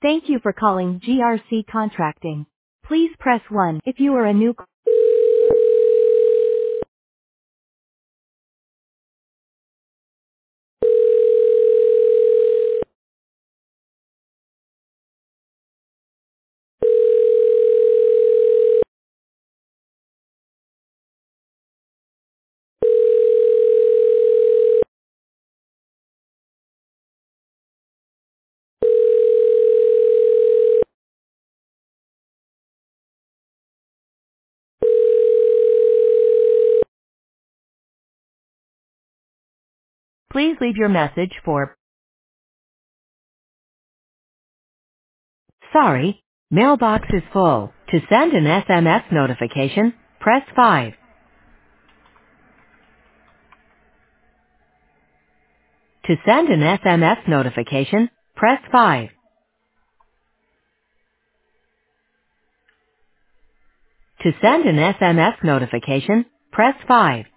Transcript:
Thank you for calling GRC Contracting. Please press 1 if you are a new. Please leave your message for. Sorry, mailbox is full. To send an SMS notification, press 5. To send an SMS notification, press 5. To send an SMS notification, press 5.